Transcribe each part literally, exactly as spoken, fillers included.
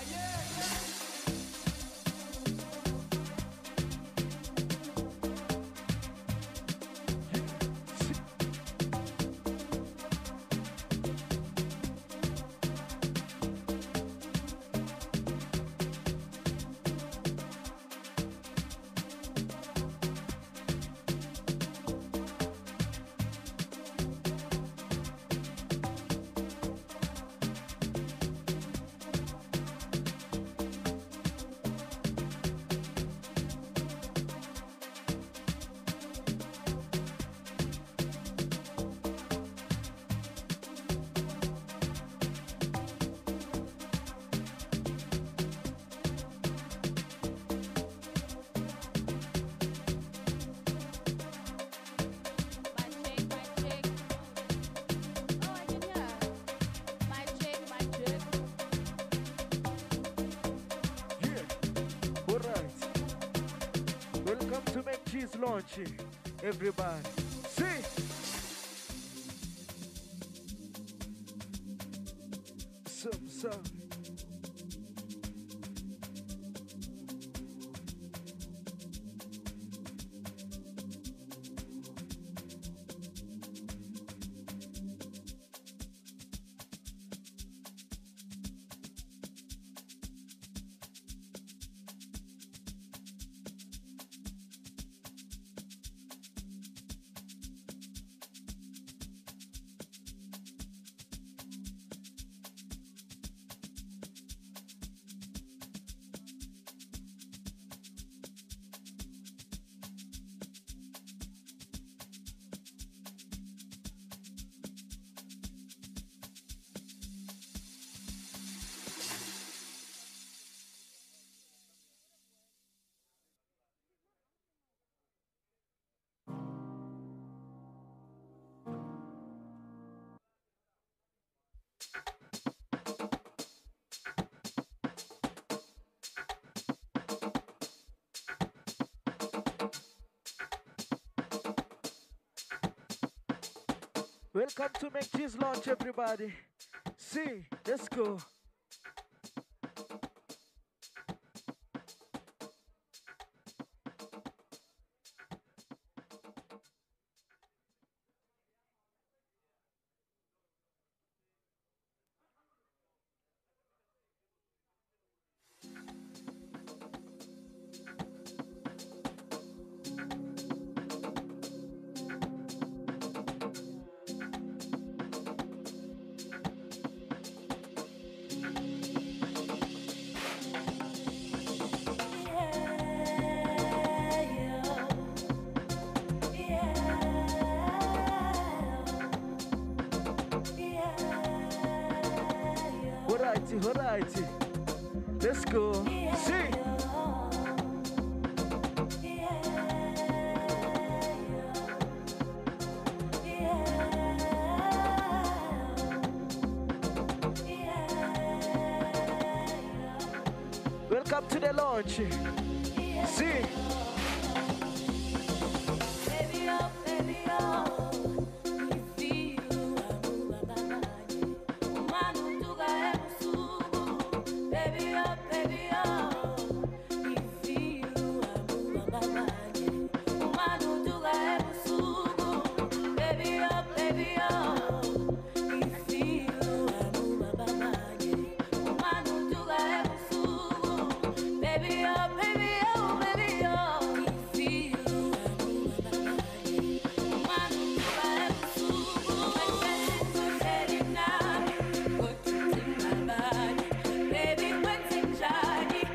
Launching, everybody. See, some some. Welcome to Make Cheese Launch, everybody. See, let's go. Alrighty, let's go. See. Welcome to the launch. See. Baby, oh, baby, oh. Baby, what's in Johnny?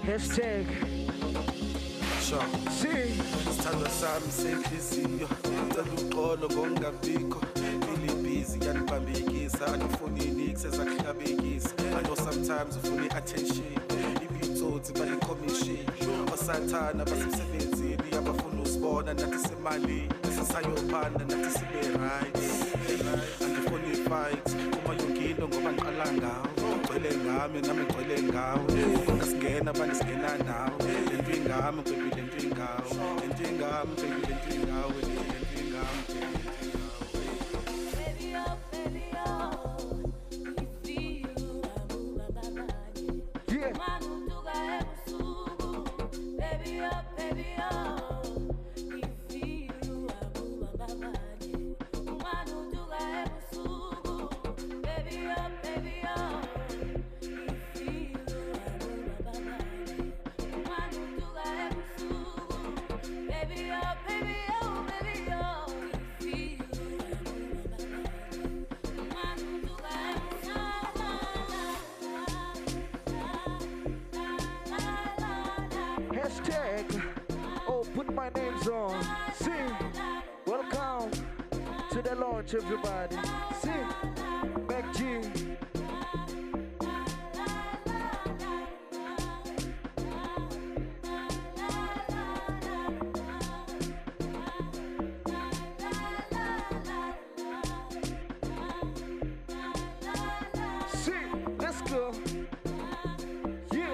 Hashtag. Sure. See. Sithando sami senhliziyo ngicela uxolo ngongabikho ngili busy yanibambekisa anifonini kusezakuhlabekisa I know sometimes ufuna i-attention ibitsothi bali-commission osathana basemsebenzini abafuna usibona nathi semali esisayophana nathi sibe right andifuna i-fight uma yonkinto ngoba ngiqala ngawo ugcwele ngami nami ngigcwele ngawo ufuna singena banisingena nawo lento ingami baby lento ingawo lento ingami baby lento ingawo lento ingami baby lento ingawo Hashtag. Oh, put my names on. See. Welcome to the launch, everybody. See. Mac G. See. Let's go. Yeah.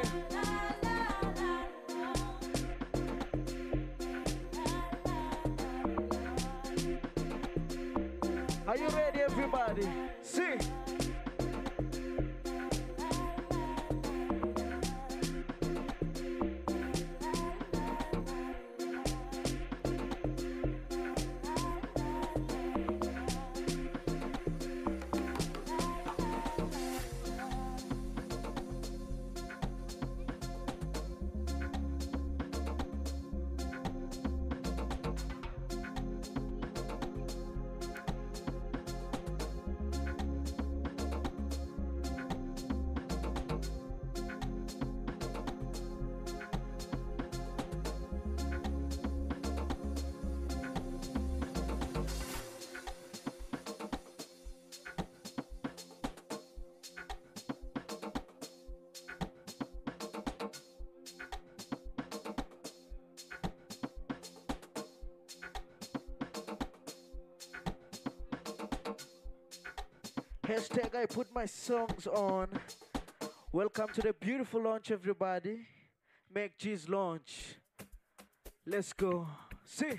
Are you ready, everybody? See. Hashtag I put my songs on. Welcome to the beautiful launch, everybody. Mac G's launch. Let's go. See.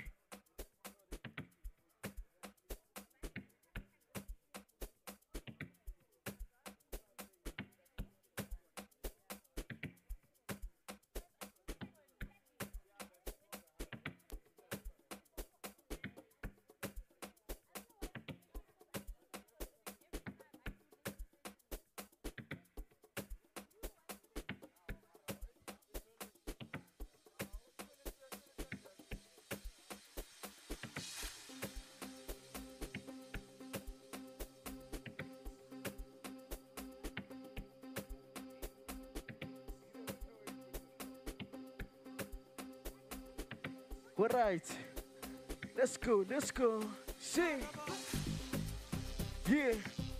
All right, let's go, let's go. Sing. Yeah.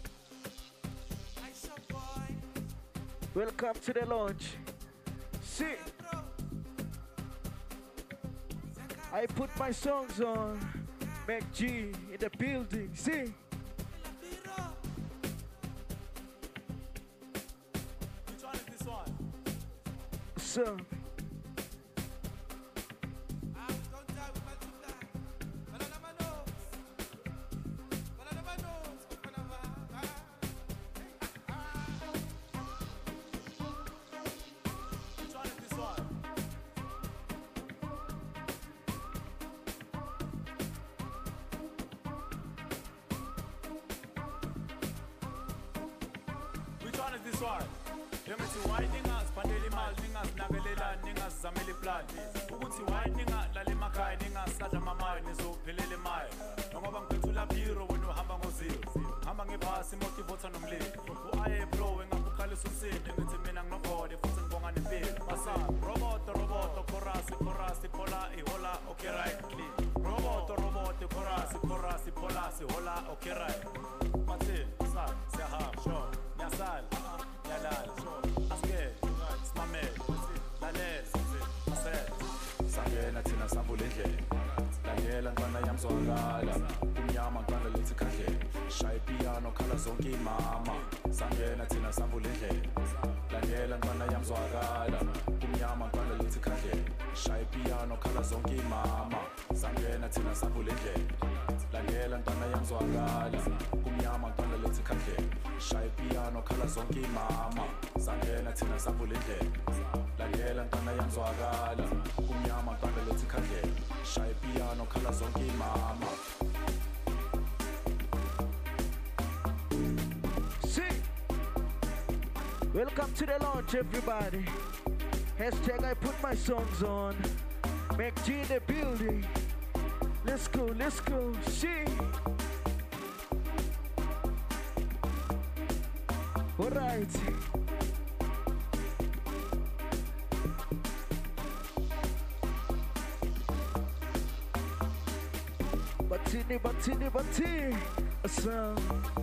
Welcome to the launch. Sing. I put my songs on. Mac G in the building. Sing. Which one is this one? So. This one. Yemithi why ningasiphandela imali ningazinakelelela ningazizamela iplan ukuthi why ningalala emakhaya ningasadla amamayo nizophelela emayo ngoba ngiphethe ulapiro wena uhamba ngoziro hamba ngephasi imoto ivotha nomlilo u-aye pro engakukhalisa usinde ngithi mina nginokhode futhi ngibonga ngani impilo basa roboto roboto chorus chorus phola ihola okay right clean roboto roboto chorus chorus phola sihola okay right bathi sa siyahamba sure yasala yalala sure aske smamel lalela aset sangena thina sambula endlela lalela ntwana yamzwakala umnyama ntwana lethi khandlela shaya piano khala zonke imama sangena thina sambula endlela lalela ntwana yamzwakala umnyama ntwana lethi khandlela shaya piano khala zonke imama sangena thina sambula endlela lalela ntwana yamzwakala umnyama ntwana lethi khandlela shaya piano khala zonke imama sangena thina sambula endlela lalela ntwana yamzwakala umnyama ntwana lethi khandlela shaya piano khala zonke imama See, welcome to the launch, everybody. Hashtag I put my songs on. Mac G in the building. Let's go, let's go. See. All right. Batini, batini, batini. A sound.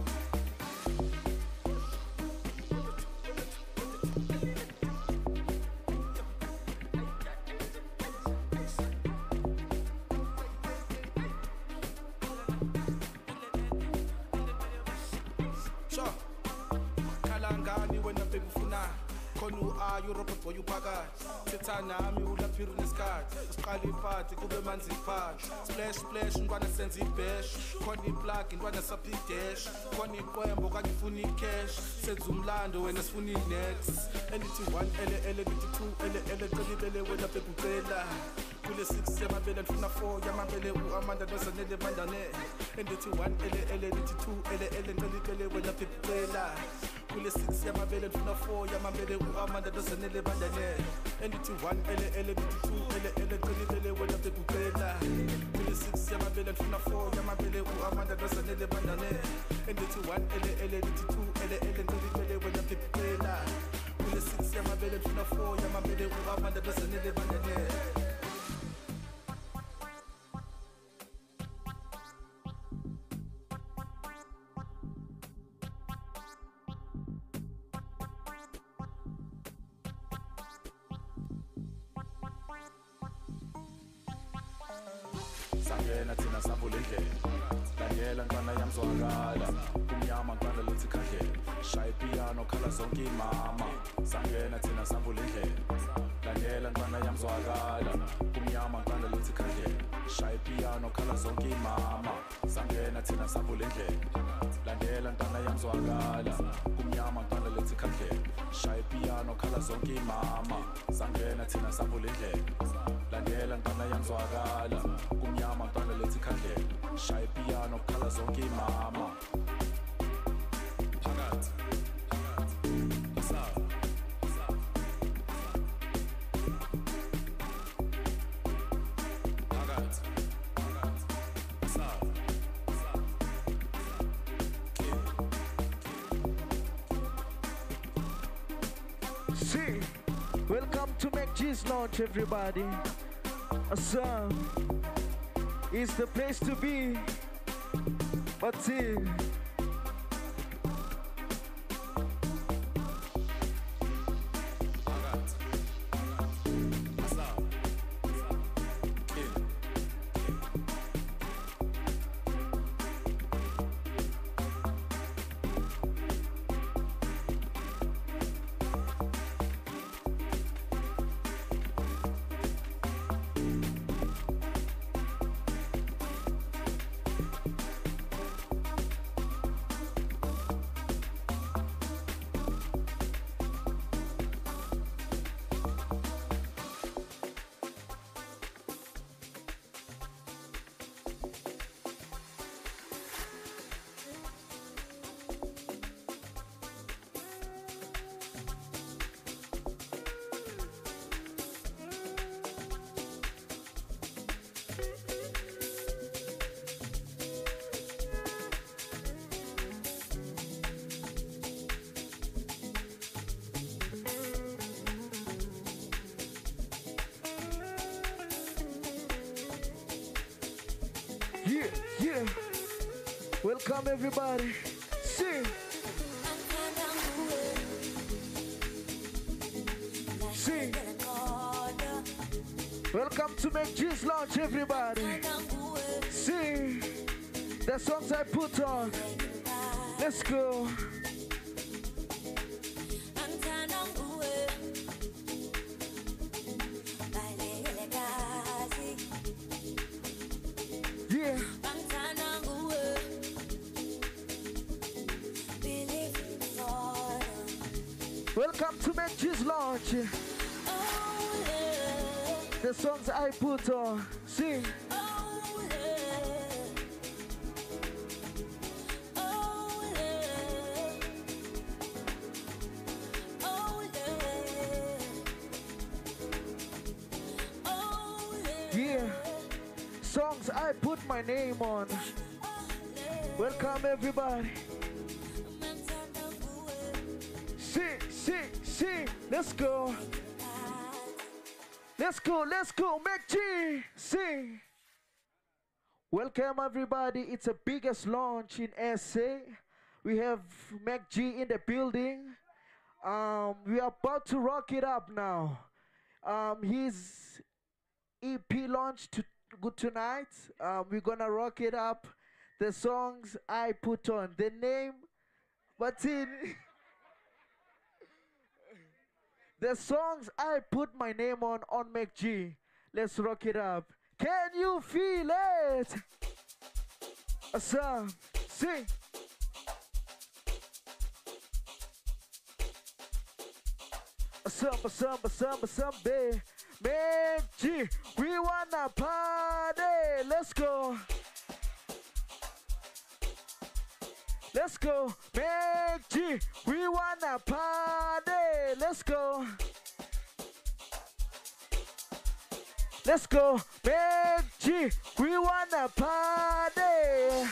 Europe boy uphakathi sethanami ulaphira nesikhathi siqala iphathi kube manzi iphathi splash splash intwana senza ibash khona iplug intwana saphi dash khona iqwembo kanye ufuna icash senza umlando wena sifuna inext elithi one ele ele lithi two ele ele qelibele wena bekucela kule six yamabele ndifuna four yamabele uamanda nosanele mandane endithi one ele ele lithi two ele ele qelibele wena bekucela kule six yamabele ndifuna four yamabele uamanda nosanele mandane endithi one ele ele lithi two ele ele qelibele wena bekucela kule six yamabele ndifuna four yamabele uamanda nosanele mandane endithi one ele ele lithi two ele ele qelibele wena bekucela kule six yamabele ndifuna four yamabele uamanda nosanele mandane. Sangena thina sambula endlela lalela ntwana yamzwakala umnyama ntwana lethi khandlela shaya piano khala zonke imama sangena thina sambula endlela lalela ntwana yamzwakala umnyama ntwana lethi khandlela shaya piano khala zonke imama sangena thina sambula endlela lalela ntwana yamzwakala umnyama ntwana lethi khandlela shaya piano khala zonke imama sangena thina sambula endlela lalela ntwana yamzwakala umnyama ntwana lethi khandlela shaya piano khala zonke imama phakathi asawa phakathi asawa See, welcome to Mac G's launch, everybody. Assam is the place to be. But still, Yeah, yeah. Welcome everybody. Sing. Sing. Welcome to Make G's Launch, everybody. Sing. The songs I put on. Let's go. Yeah. Welcome to Make G's Launch. The songs I put on. Sing. Yeah. Songs I put my name on. Welcome everybody. Sing, sing, sing. Let's go. Let's go, let's go. Make G. Sing. Welcome everybody. It's the biggest launch in S A. We have Mac G in the building. Um, we are about to rock it up now. Um, his E P launch to good tonight. Um, we're gonna rock it up. The songs I put on. The name, what's in? The songs I put my name on on Mac G. Let's rock it up. Can you feel it? Awesome. Sing. Awesome, awesome, awesome, awesome, babe. Mac G, we wanna party. Let's go. Let's go. Mac G, we wanna party. Let's go. Let's go. Mac G, we wanna party.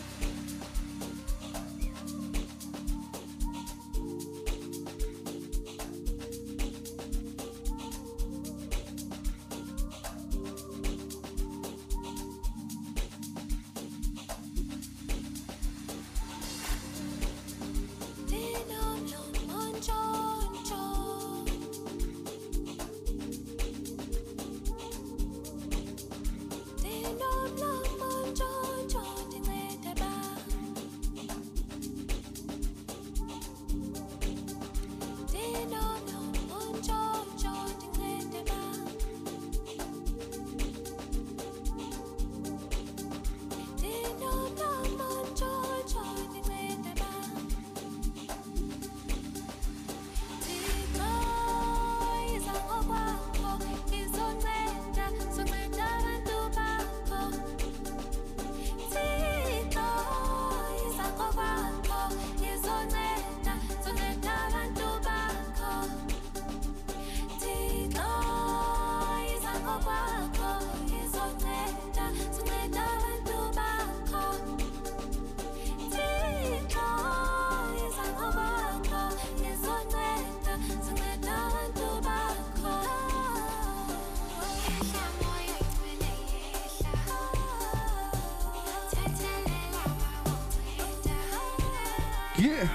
Yeah.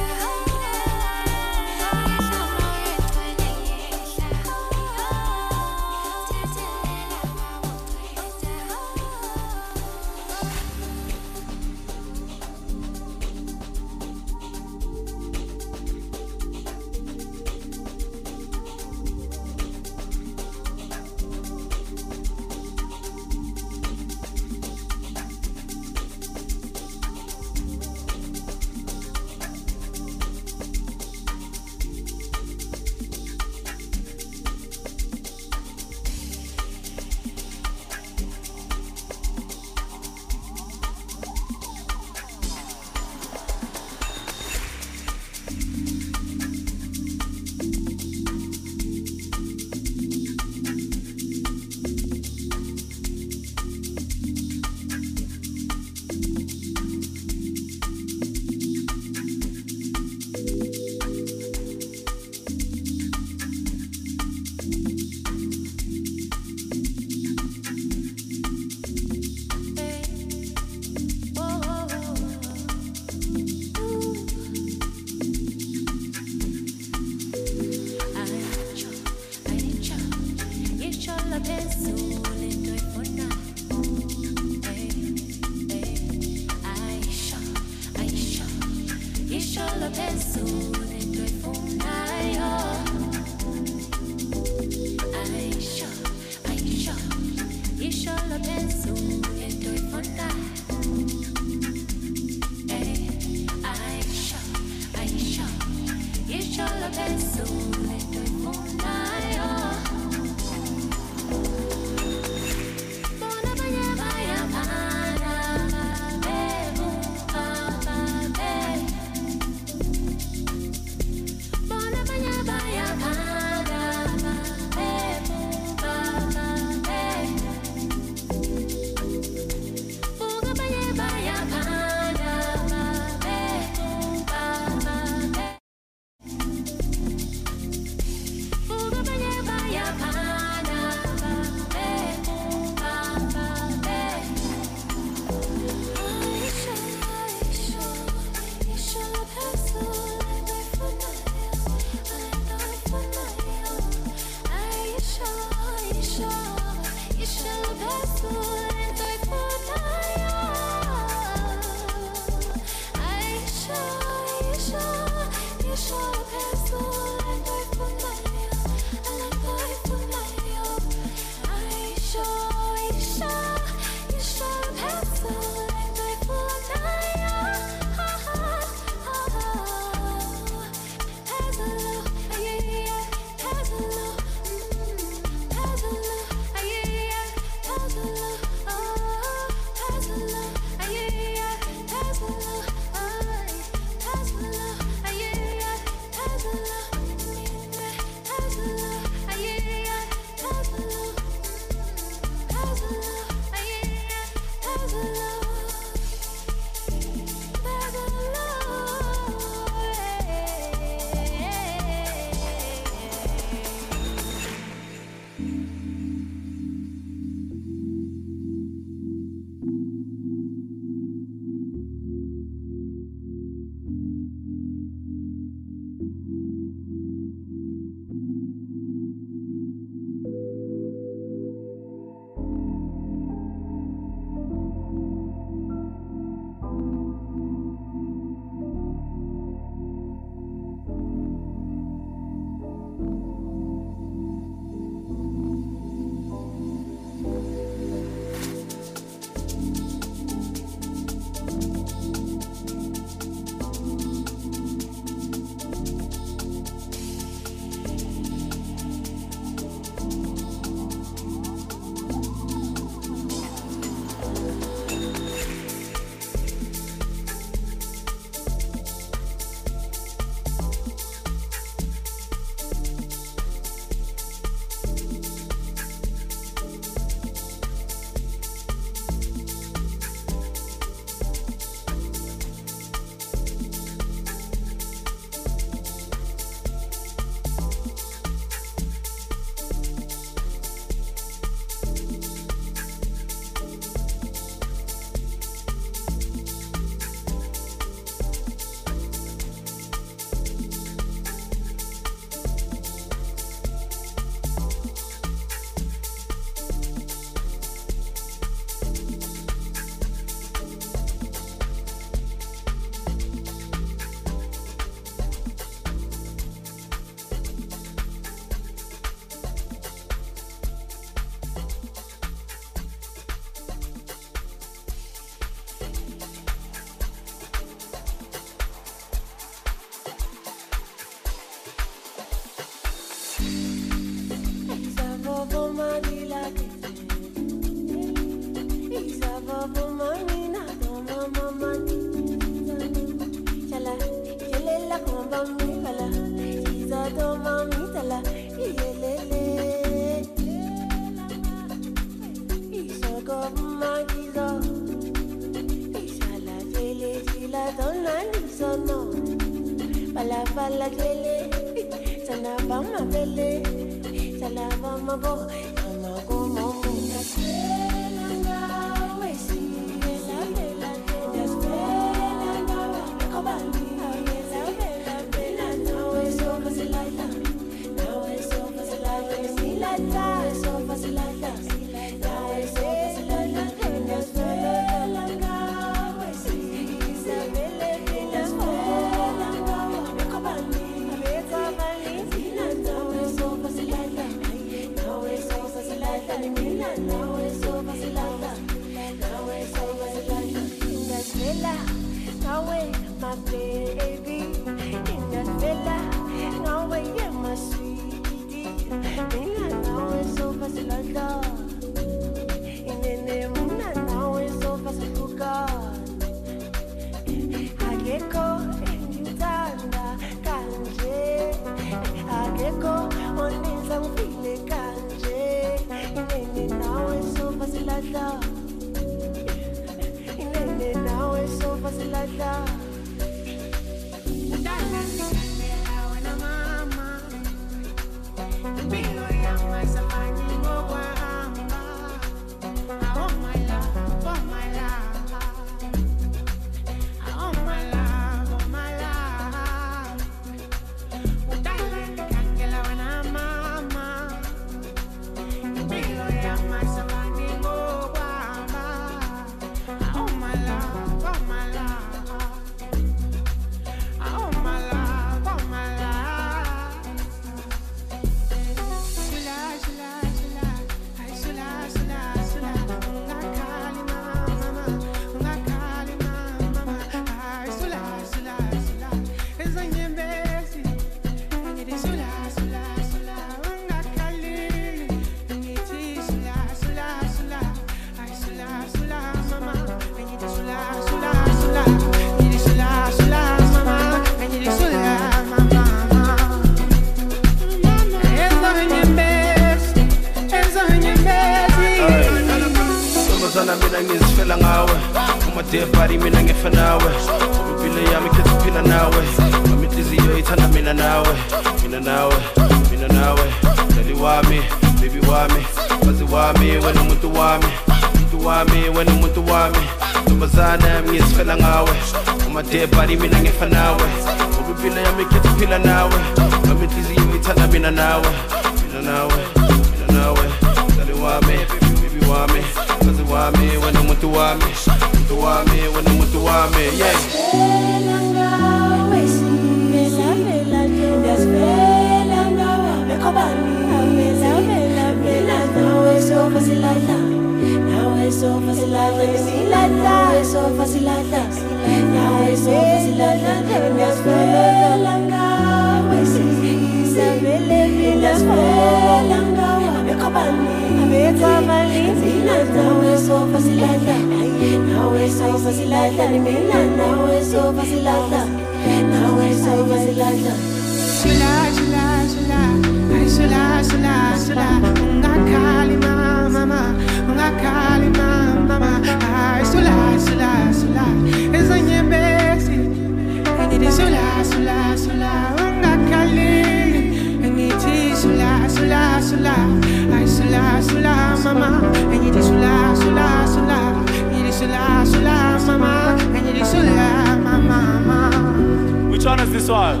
Which one is this one?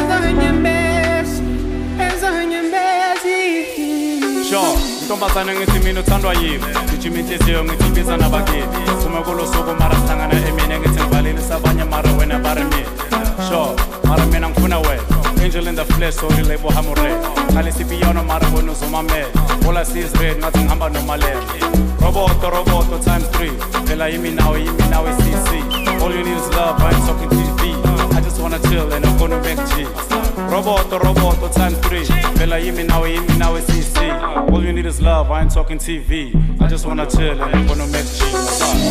Sure, ntombazane ngithi mina uthandwa yimi ngijima inhliziyo ngithi ibiza nabakini sume kulo suku mara sihlangana emini ngithi ngivalile sabanye mara wena bari mina sure mara mina ngifuna wena angel in the flesh sorry lebo hamure khale sipiyano mara bona uzomamela all I see is red ngathi ngihamba nomalema roboto roboto times three phela yimi nawe yimi nawe C C all you need is love I'm talking T V I just wanna chill and I'm gonna make G roboto roboto times three phela yimi nawe yimi nawe C C all you need is love I ain't talking T V I just wanna chill and I'm gonna make G what's up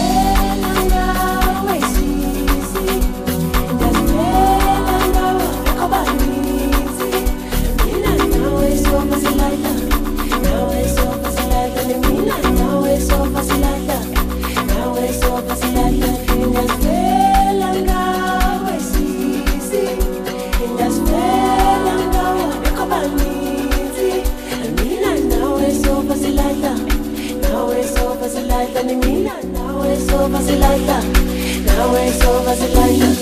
Now it's so fácil, vazilaila, nawe so vazilaila.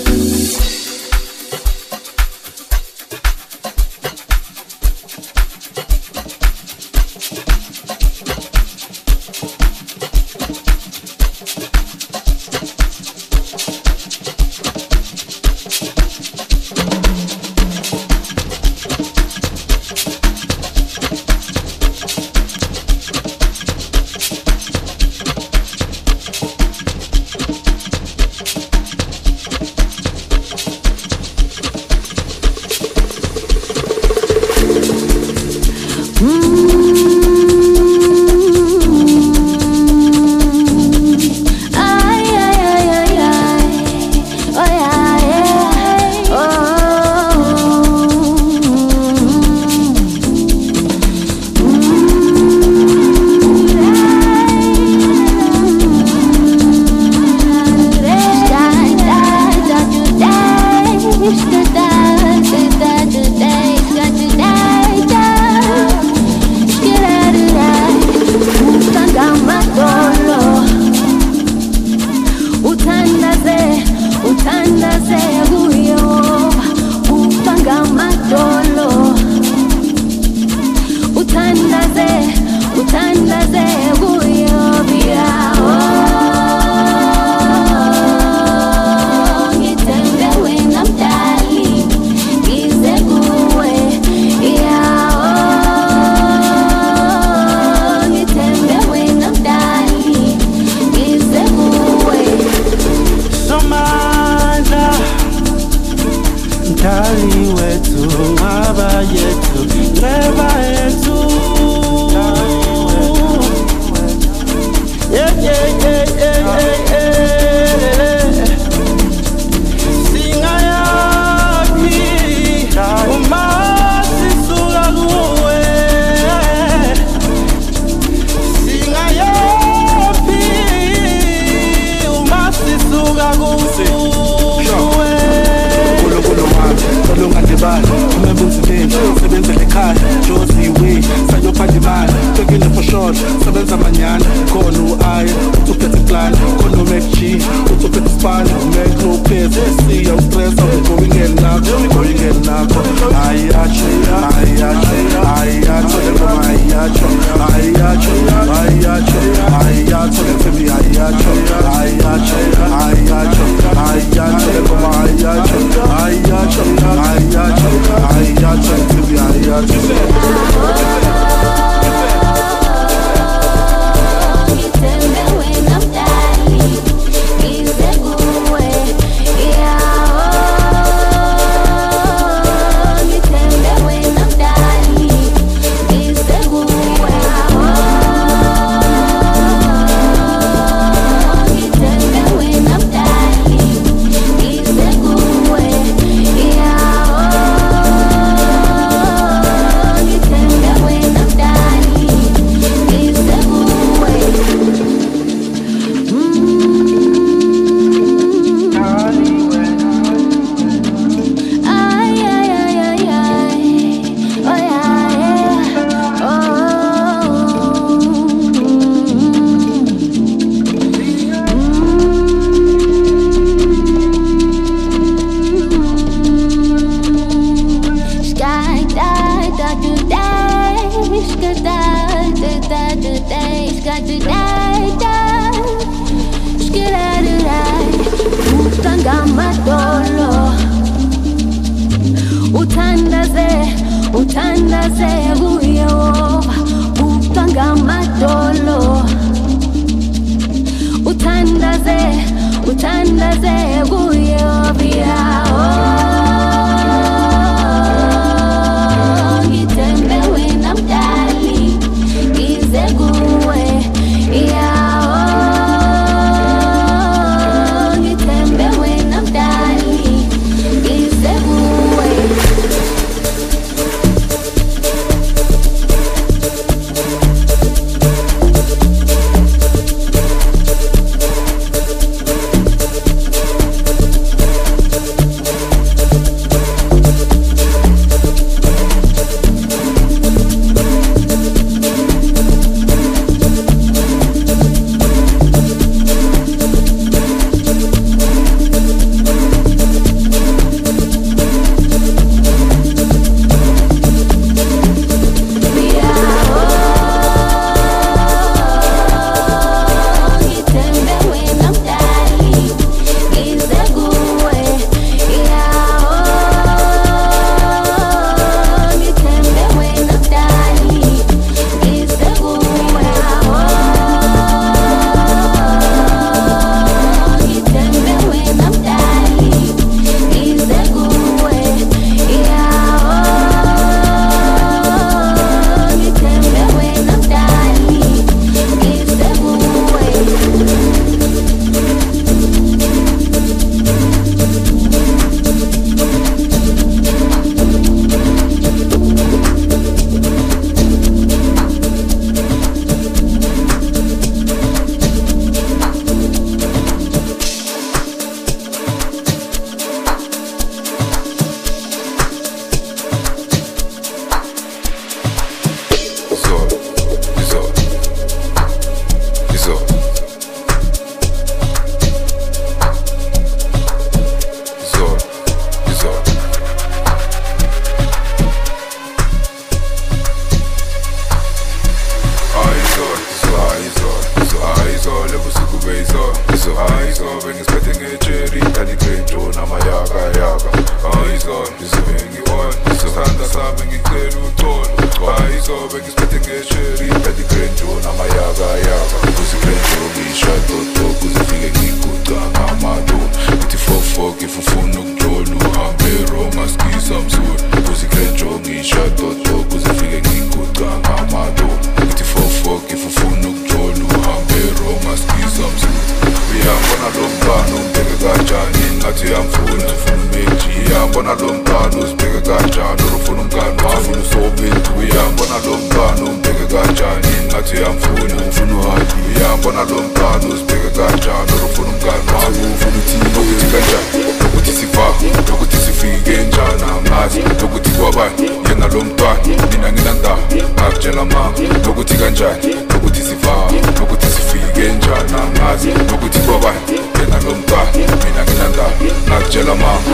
fofok if ufuna ukujolo uhambe Roma skisamsuri kuzikrenjo ngisha toto kuzifike ngiguqa ngamado ngithi fofok if ufuna ukujolo uhambe Roma skisamsuri uyambona lo mntwana umbeke kanjani ngathi uyamfuna ufuna umeji uyambona lo mntwana uzibheke kanjani ufuna umngani wami usobheli uyambona lo mntwana umbeke kanjani ngathi uyamfuna ufuna uhaji uyambona lo mntwana uzibheke kanjani ufuna umngani wami ufuna ukuthi kanjani ukuthi sifa ukuthi sifike njani angazi ukuthi kwabani yena lo mntwana mina nginanda ngakutshela mama ukuthi kanjani ukuthi sifa ukuthi sifike njani angazi ukuthi kwabani yena lo mntwana mina nginanda ngakutshela mama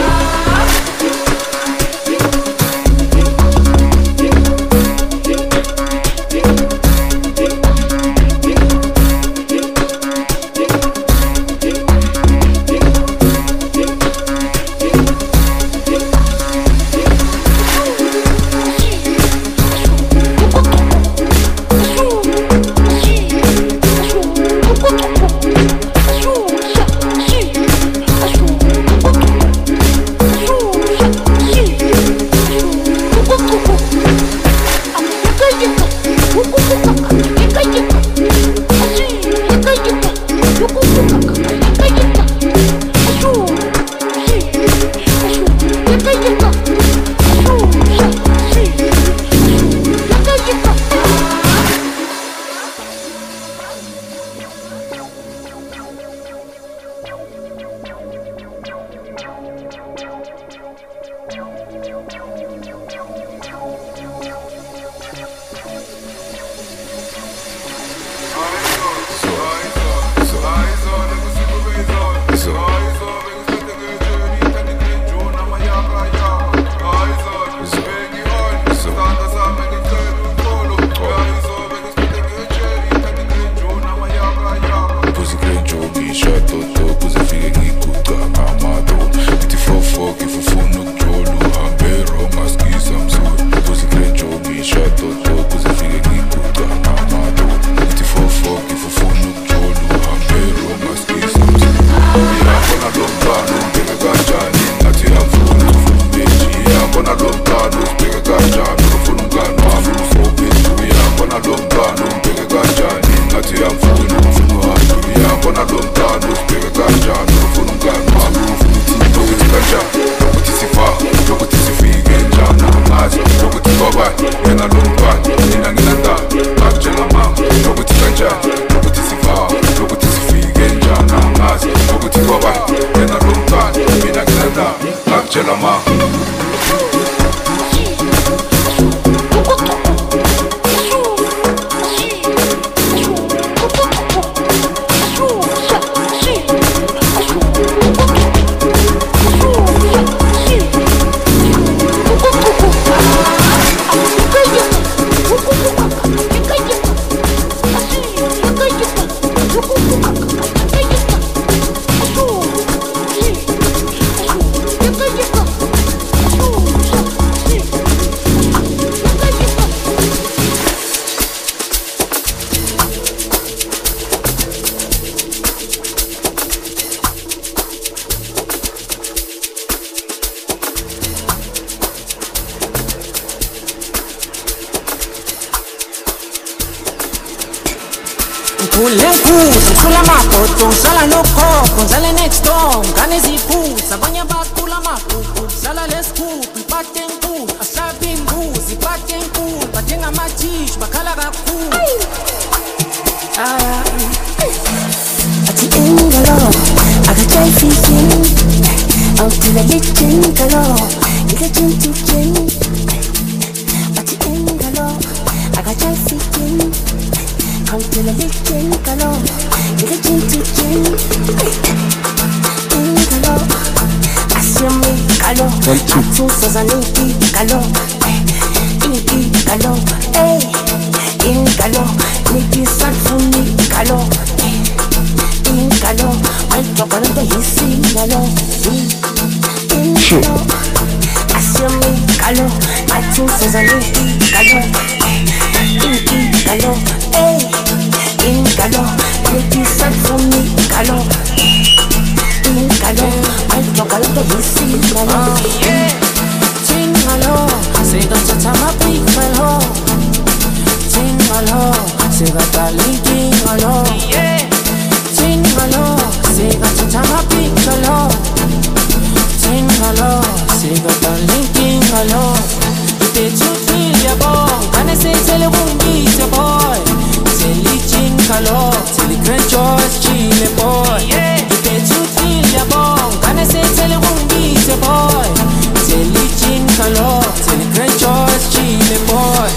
ngalo Ting ngalo Sega tata mapi ngalo Ting ngalo Sega talinki ngalo Ting ngalo Sega tata mapi ngalo Ting ngalo Sega talinki ngalo Ite chuti ya bong Kane se tele wungi se boy Teli ting ngalo Teli grand choice chile boy Ite chuti ya bong Kane se tele wungi se boy Teli ting ngalo Teli grand choice chile boy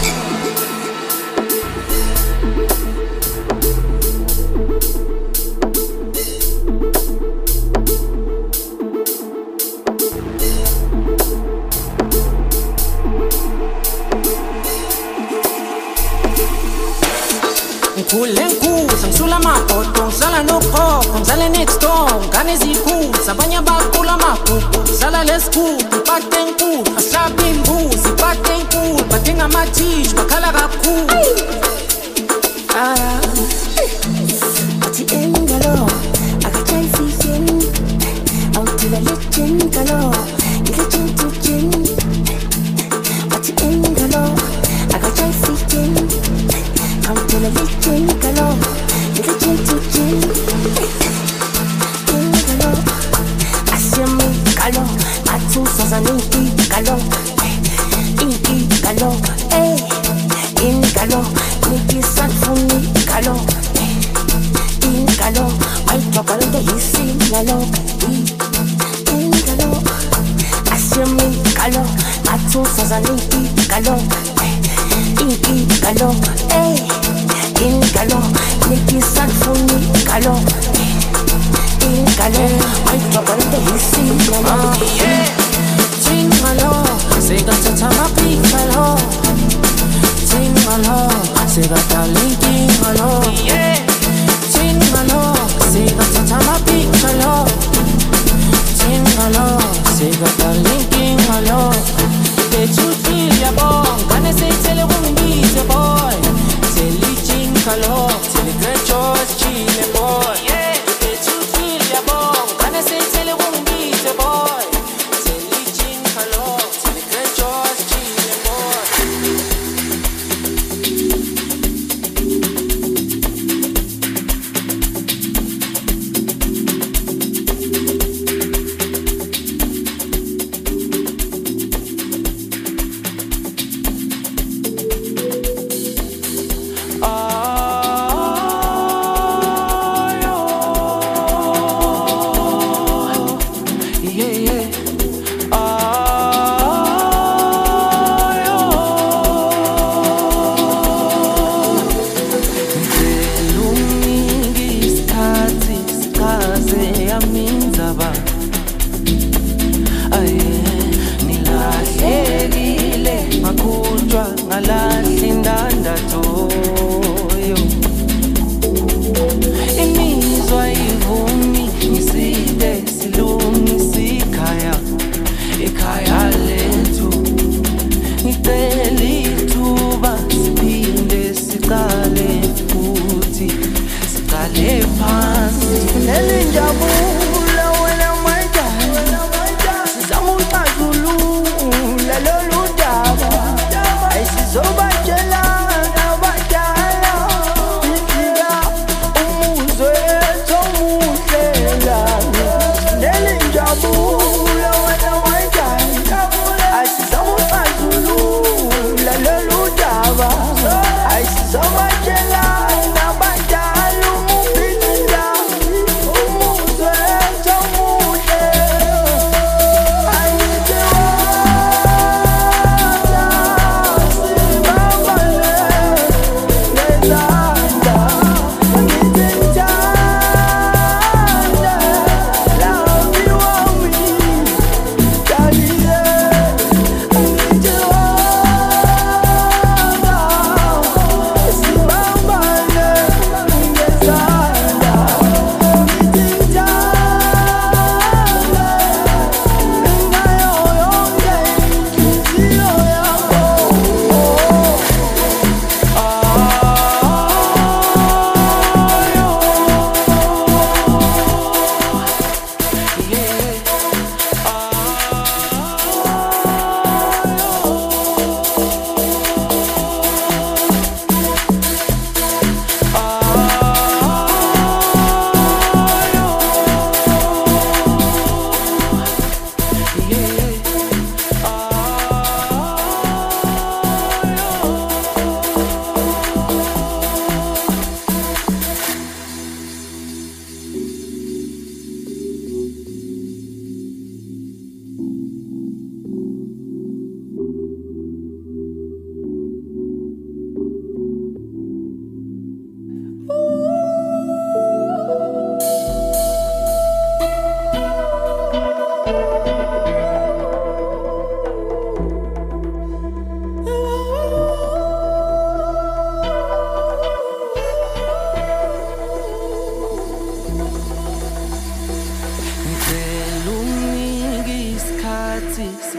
Kulenku, samsula mapoto, sala no ko, sala next door, gane ziku, sabanya bakula mapupu, sala lesku, patenku, asabimbu, sipatenku, patenga matish, bakala gaku. Ah, ati engalo, akachai fisin, autila lechin kalo, ikachin tuchin. Ati engalo, akachai fisin. Come to the kitchen, kalo, the kitchen, kalo, asemi, kalo, atu sazaniki, kalo, inki, kalo, eh, in kalo, niki sanfuni, kalo, in kalo, ay chokal de hisi, kalo, in kalo, asemi, kalo, atu sazaniki, kalo, inki, kalo, eh. In kalo, niki sanfuni kalo, in kalo, ay chokal de hisi kalo. Ting kalo, sega tata mapi kalo. Ting kalo, sega talinki kalo. Ting kalo, sega tata mapi kalo. Ting kalo, sega talinki kalo. Te chuti ya bong, kane se tele wungi se boy. Teli ting kalo, teli grand choice chile boy. Te chuti ya bong, kane se tele wungi se boy. Teli ting kalo, teli grand choice chile boy.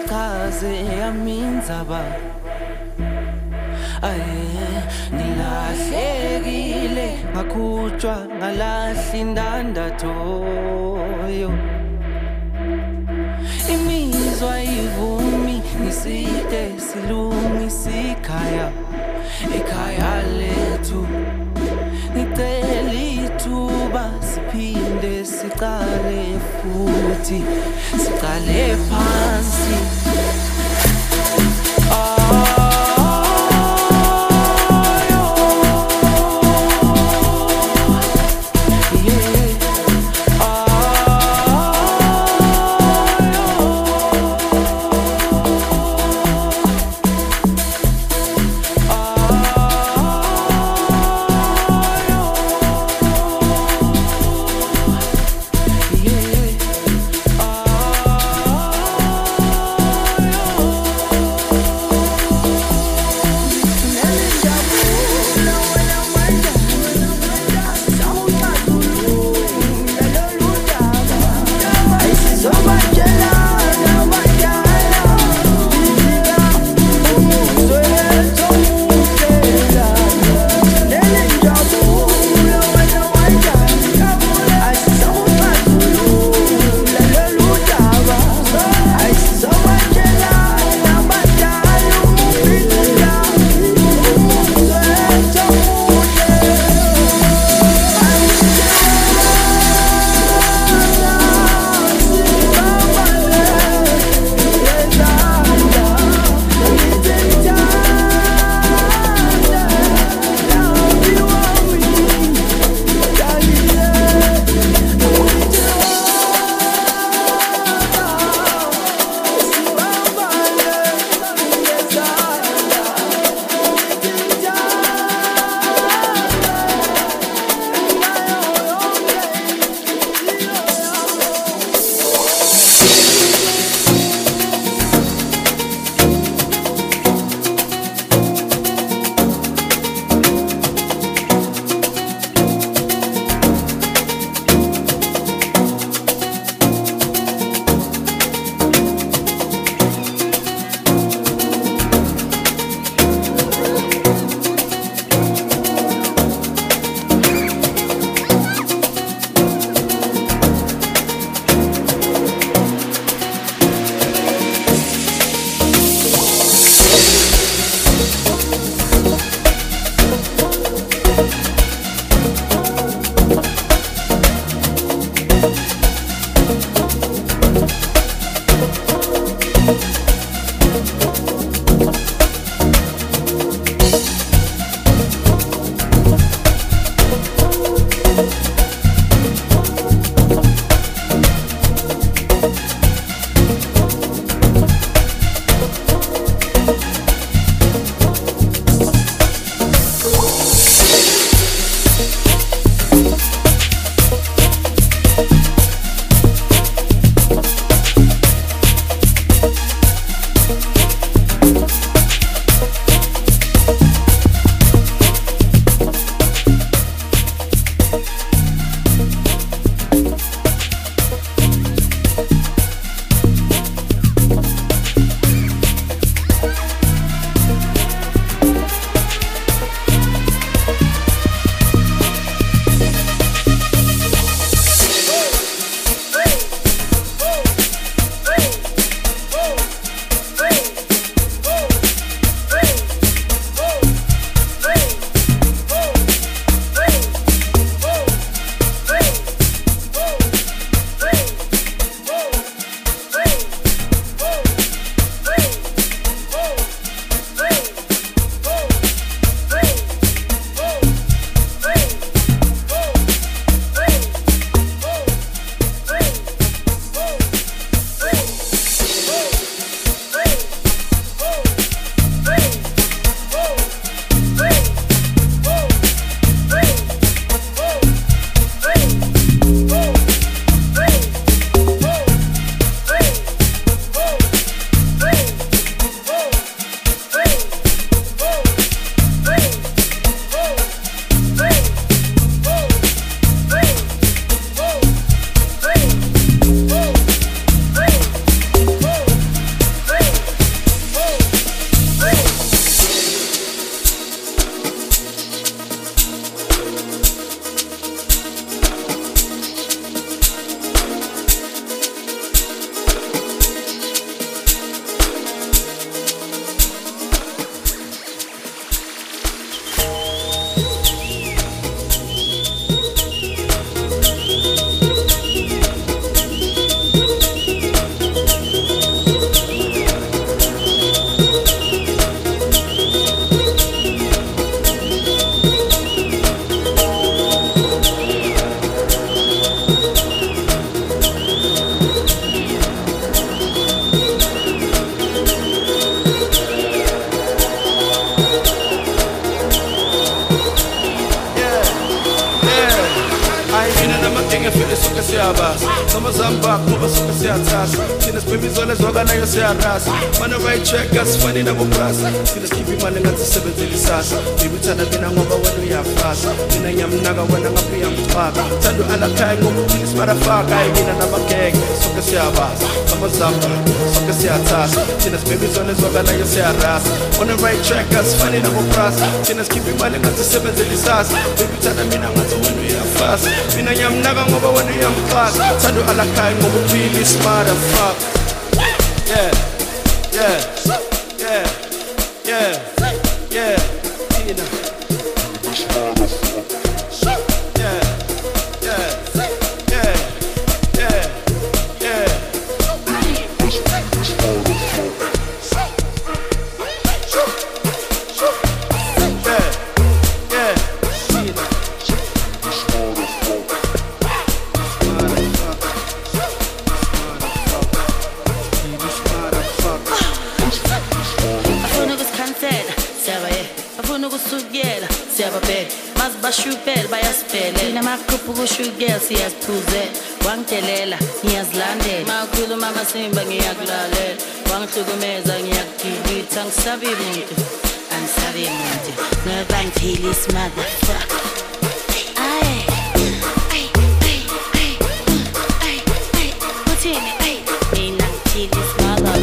ichaze yamindzaba aye nilahlekile ngakhutshwa ngalahla indandatho yo imizwa ivumi niside silungisa ikhaya ekhaya lethu ngicela ithuba siphinde siqale futhi siqale phansi amazamba ngoba sonke siyathatha thina sibhebizole zoka nayo siyarasa mana right track asifani nabo brasa thina sikhipha imali ngathi sisebenzele isasa baby uthanda mina ngoba wena uyafasa mina ngiyamnaka wena ngaphi uyamxhaka thando alakhaya ngoba uthini simarafaka hayi mina namagenge sonke siyabaza amazamba sonke siyathatha thina sibhebizole zoka nayo siyarasa on the right track asifani nabo brasa thina sikhipha imali ngathi sisebenzele isasa baby uthanda mina ngathi wena uyafasa mina ngiyamnaka ngoba wena uyamxhaka thando alakhaya ngoba uthini simarafaka yeah yeah yeah yeah yeah Tina yeah yeah yeah yeah yeah Sugela, siyababhela mazibashupela bayaspele thina makhupha ukushukela siyaziphuze wangidelela ngiyazilandela makhuluma amasimba ngiyakulalela wangihlukumeza ngiyakudilitha angisabi muntu angisabi muntu ngoba ngiphila motherfucker ay ay ay ay ay ay uthini ay mina ngiphila mother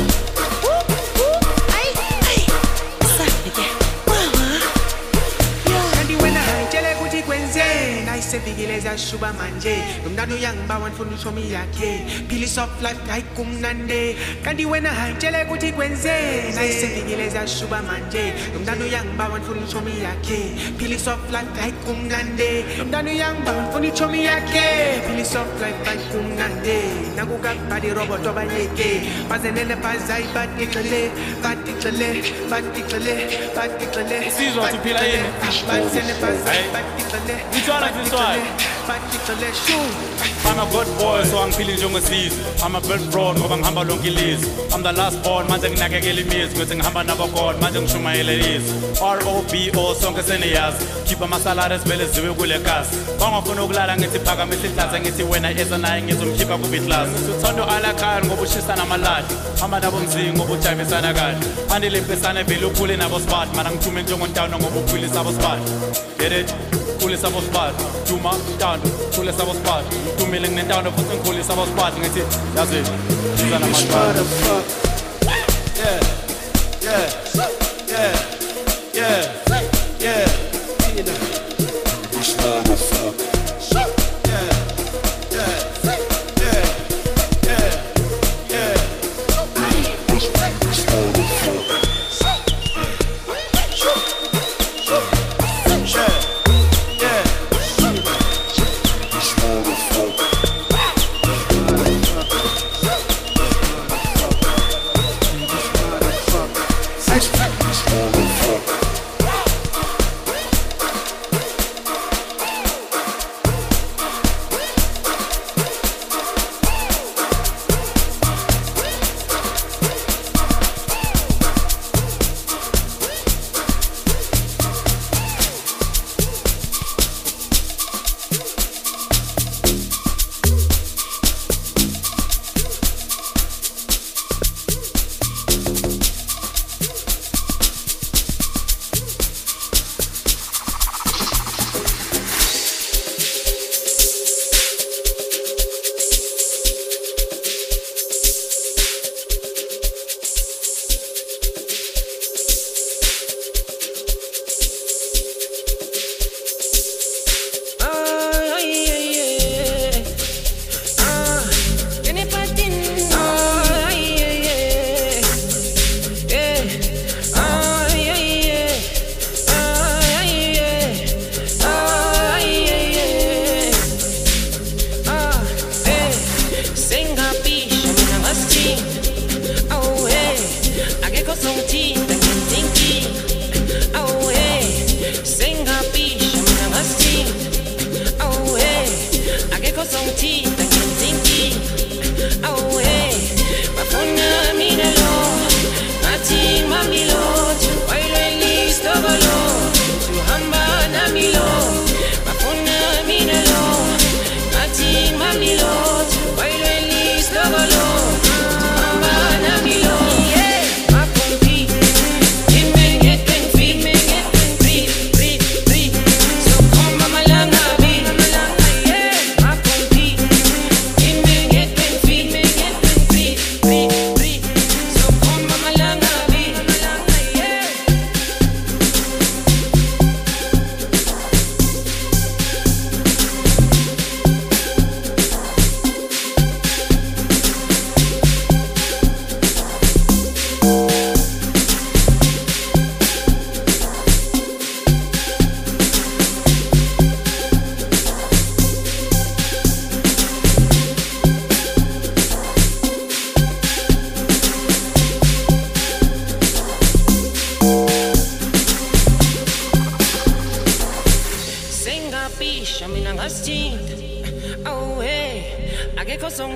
Sefikile zashuba manje nomntana uyangibawa ngifuna utshomi yakhe phila soft life hayi kumnande kanti wena hayitshele ukuthi kwenzeni sefikile zashuba manje nomntana uyangibawa ngifuna utshomi yakhe phila soft life hayi kumnande nomntana uyangibawa ngifuna utshomi yakhe phila soft life hayi kumnande nakukabhadi robot obayeke bazenele bazai batigxele batigxele batigxele batigxele sizwa siphila yini bazenele bazai batigxele ngitshwana ngitshwana I'm a good boy, so angiphili njengesizwe I'm a bad broad, ngoba ngihamba lonke ilizwe I'm the last born, manje nginakekela imizwe Ngithi ngihamba nabogod, manje ngishumayela ilizwe R O B O, sonke seniyazi Khipha amasalari esivele ziwe kule kasi Wangafuna ukulala ngithi phakamisa ihlase Ngithi wena eza naye ngizomkhipha kubitlasi Uthando alakhaya ngoba ushisa namalahla Hamba nabo mzingi ngoba ujayibisana kahle Andilimpesana vele uphule nabo spot Mana ngithume njengontano ngoba uphulisa abo spot Get it? Uphulisa abo spot Juma, tando, uphulisa abo spot Mtumile nginentando futhi ngiphulisa abo spot Ngithi, yazi, shiza namalahla yeah yeah yeah yeah yeah Tina this motherfucker yeah yeah yeah yeah yeah this motherfucker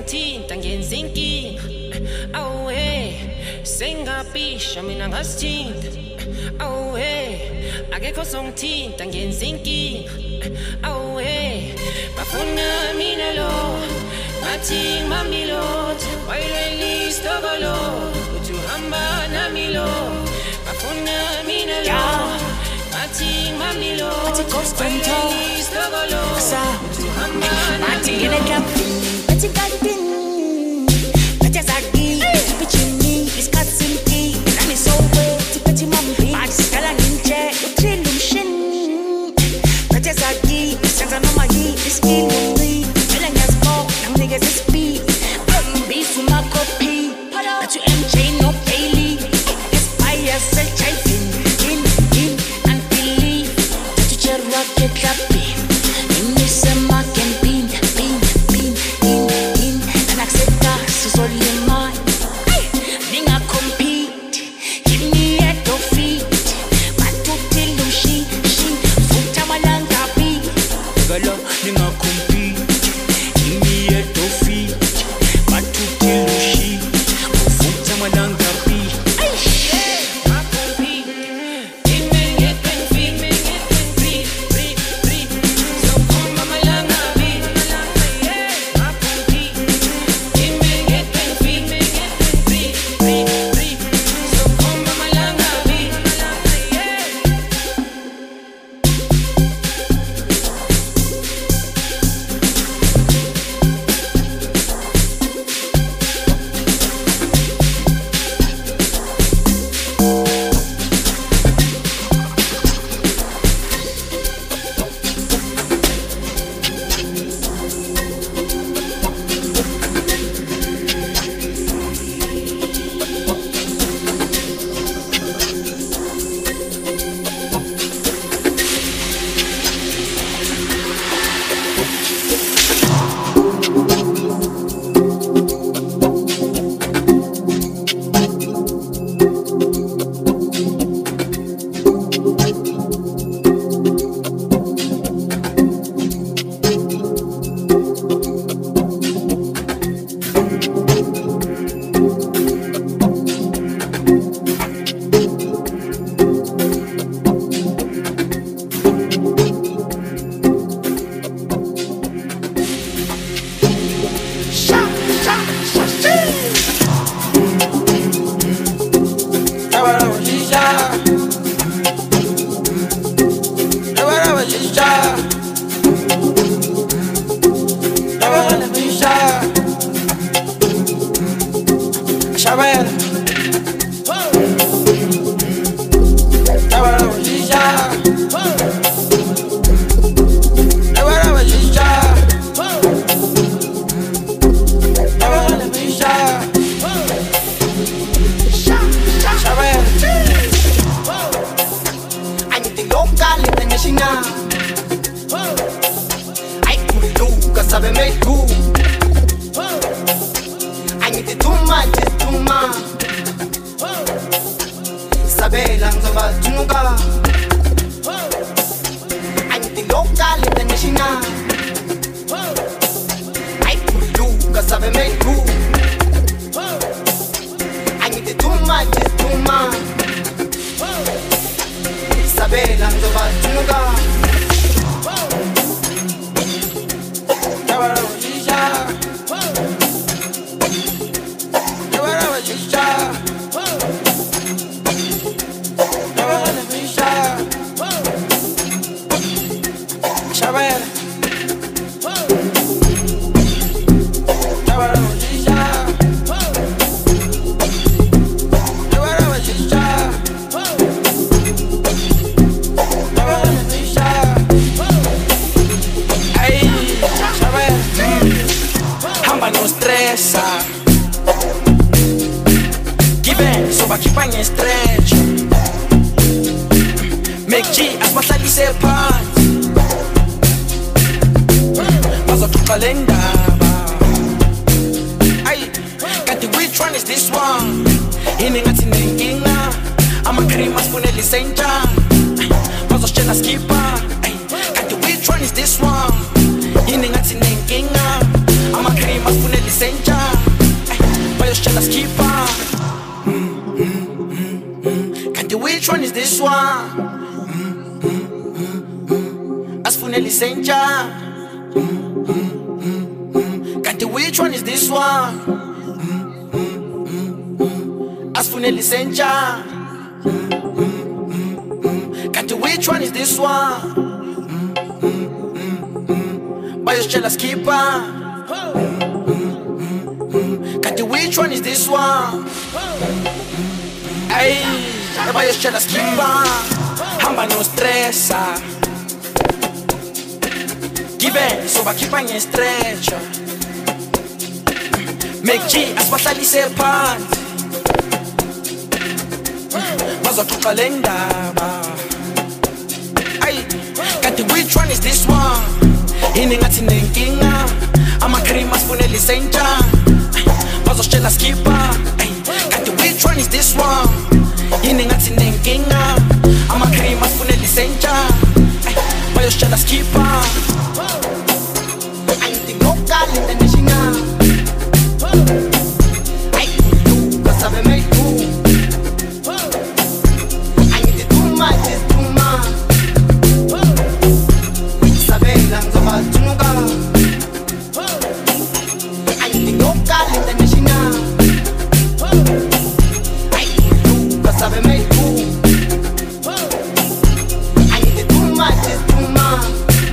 songithinta ngenza inkinga awuhe sengapisha mina ngasithinta awuhe akekho songithinta ngenza inkinga awuhe bafuna mina lo bathi mamilot wayileli stokolo uthi uhamba nami lo bafuna mina lo bathi mamilot Bathi ghost and wayileli stokolo uthi uhamba Bathi ngene camping, bathi garden, bathi azagi, bichini, isikhathi simpi, nami sowe, bathi mambi, bathi skala nginje, uthile umshini, bathi azagi, senza noma yi, iskill umri, phela ngiyazibona, nginikeza ispeed, bambisa umakopi, bathi M J no Bailey, Aspire self-driving, in, in, and believe, bathi cherwa get clapping. Which one is this one? Yini ngathi nenkinga, ama cream afunele lisentsha bayositshela skipper. Kanti which one is this one? Asifune lisentsha. Kanti which one is this one? Asifune lisentsha. Kanti which one is this one? Bayositshela skipper. Kanti which one is this one? Ay, bayositshela skipper. Hamba no stressa. Give so bakhipha nge-stretcher. Make G asibahlalise phansi. Bazoxoxa le ndaba. Ay, kanti which one is this one? Yini ngathi nenkinga. Ama-cream asifune lisentsha. Bazositshela skipper. Kanti which one is this one? Yini ngathi nenkinga. Ama-cream asifune lisentsha. Bayositshela skipper. Local international. I do, cause I've made cool. I need it too much, it's too much. Sabela, Zaba, Tunuga. I need local international. I do, cause I've made cool. I need it too much, it's too much.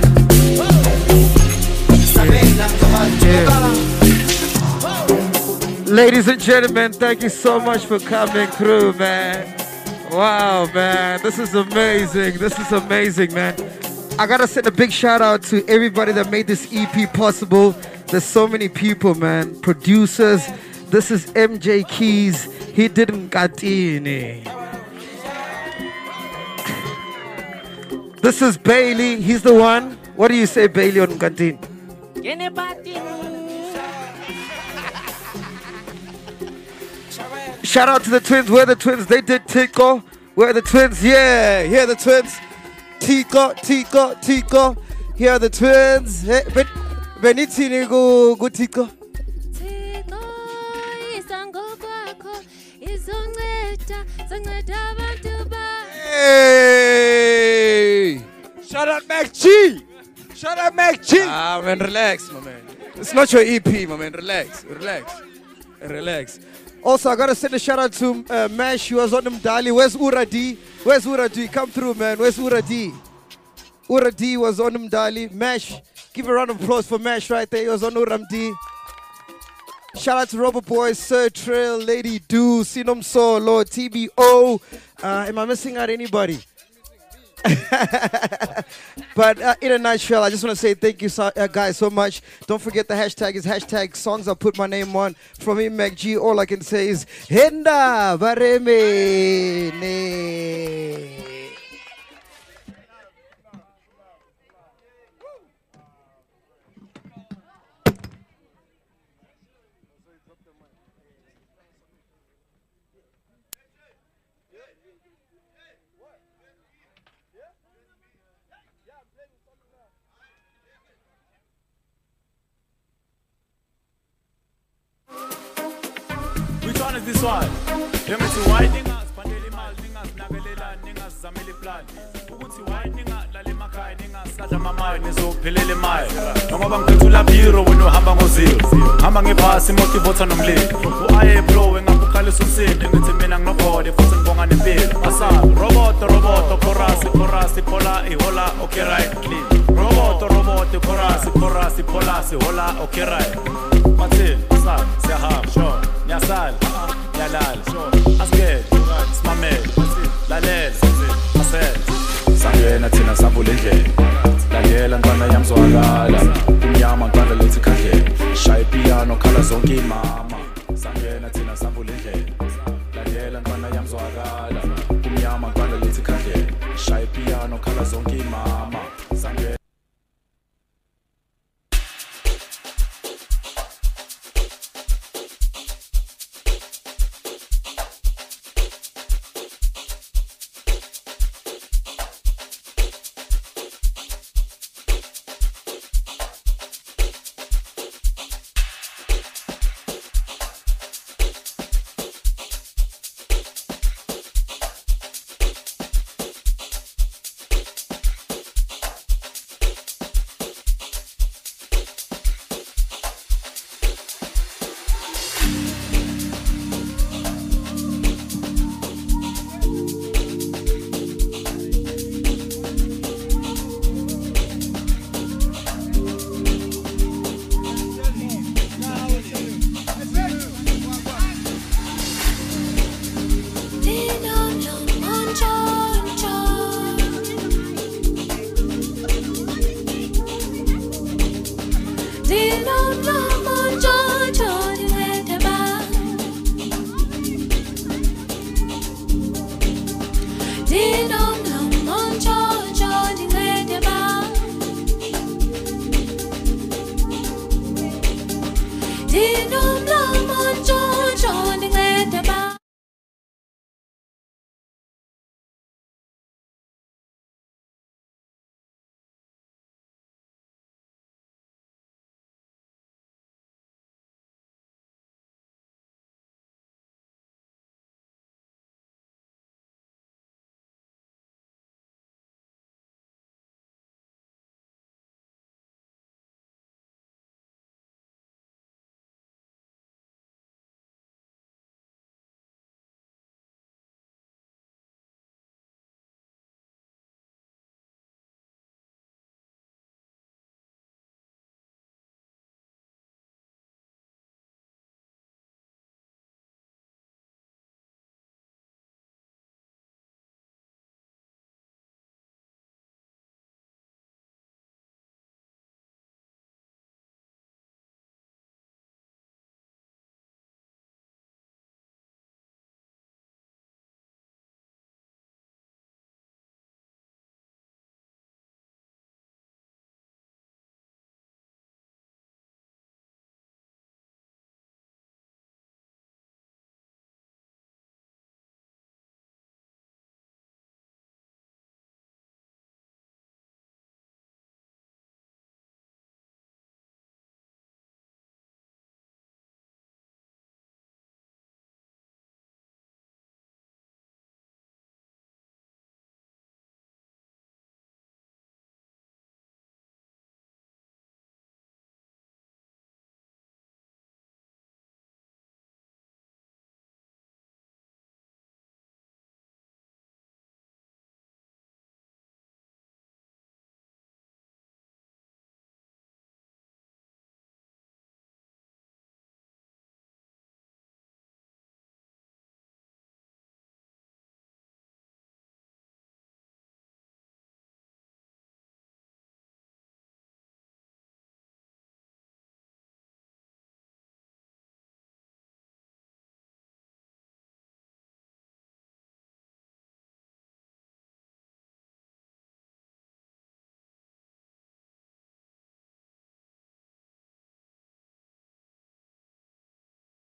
Yeah. Ladies and gentlemen, thank you so much for coming through, man. Wow, man, this is amazing. This is amazing, man. I gotta send a big shout out to everybody that made this E P possible. There's so many people, man. Producers. This is M J Keys. He didn't Katini. This is Bailey. He's the one. What do you say, Bailey, on Katini? Shout out to the twins. We're the twins. They did Tico. We're the twins. Yeah. Here are the twins. Tico, Tico, Tico. Here are the twins. Hey, ben, Benitini go, go Tico. Hey! Shout out Mac G. Shout out Mac G. Ah, man, relax, my man. It's not your E P, my man. Relax, relax, relax. Also, I gotta send a shout out to uh, Mash. He was on them Dali. Where's Ura D? Where's Ura D? Come through, man. Where's Ura D? Ura D was on them Dali. Mash, give a round of applause for Mash right there. He was on Uram D. Shout out to Robert Boy, Sir Trail, Lady Do, Sinom Solo, T B O. Uh, am I missing out anybody? But uh, in a nutshell, I just want to say thank you so, uh, guys so much. Don't forget the hashtag is hashtag songs I put my name on. From me, Mac G, all I can say is Henda Bareme Ne. Which one is this one? Yemithi why ningas pandeli mal ningas nagelela ningas zameli plan. Ukuthi why ninga lale makhaya ningas sadla mamayo nizophelele mayo. Ngoba ngithula biro wena uhamba ngoziro. Hamba ngephasi motivate nomlilo. Uaye blow engakukhalisa umsindi ngithi mina nginobhode futhi ngibonga nempilo. Asabi robot robot chorus chorus pola ihola okay right clean. Robot robot chorus chorus pola ihola okay right. Mathil asabi siyahamba sure. Nyasal, Yalal, Asged, Smamel, Lalel, Asel. Sangena thina savula indlela. Lalela ngwana yamzwakala. Umnyama ngwana lethi khandlela. Shaya piano khala zonke imama. Sangena thina savula indlela. Lalela ngwana yamzwakala. Umnyama ngwana lethi khandlela. Shaya piano khala zonke imama.